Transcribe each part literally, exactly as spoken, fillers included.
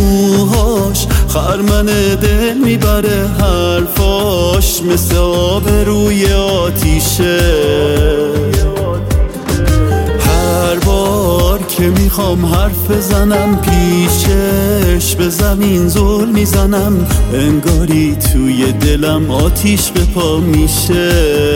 موهاش خرمن دل میبره، حرفاش مثل آب روی آتیشه. هر بار که میخوام حرف بزنم پیشش به زمین زل میزنم، انگاری توی دلم آتیش به پا میشه.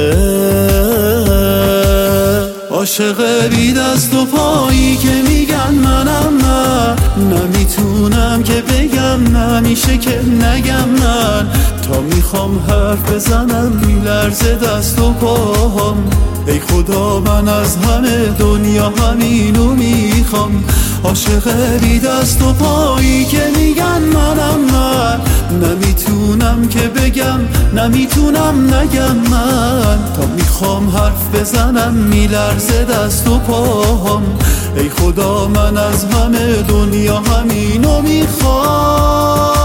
عاشق بی دست و پایی که میگن منم من، نمیتونم که بگم، نمیشه که نگم من. تا میخوام حرف بزنم میلرزه دست و پاهم، ای خدا من از همه دنیا همینو میخوام. عاشق بی دست و پایی که میگن منم من، نمیتونم که بگم، نمیتونم نگم من. تا میخوام حرف بزنم میلرزه دست و پاهم، ای خدا من از همه دنیا همینو میخوام.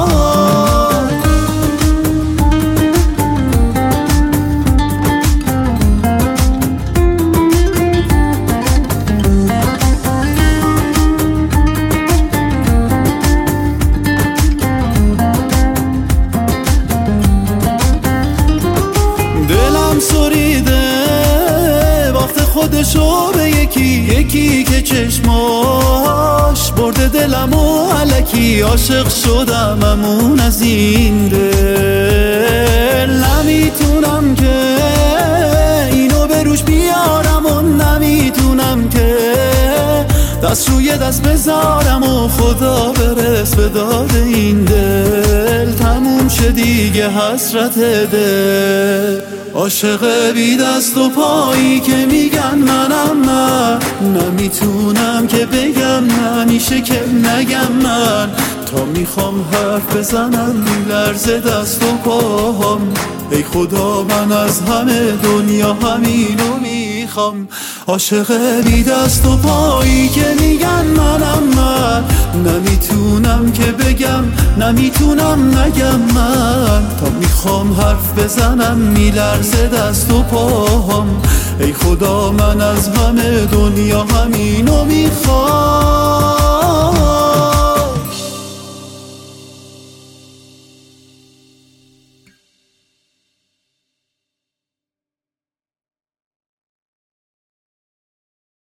سریده وقت خودشو به یکی یکی که چشماش برده دلم و علکی عاشق شدم امون از این دل. نمیتونم که اینو به روش بیارم و نمیتونم که دست روی دست بذارم و خدا برس به داد این دل. تموم شه دیگه حسرت دل. عاشق بی دست و پایی که میگن منم من، نمیتونم که بگم، نمیشه که نگم من. تا میخوام حرف بزنم میلرزه دست و پاهم، ای خدا من از همه دنیا همینو میخوام. عاشق بی دست و پایی که میگن منم من، نمیتونم که بگم، نمیتونم نگم من. تا میخوام حرف بزنم میلرزه دست و پاهم، ای خدا من از همه دنیا همینو میخوام.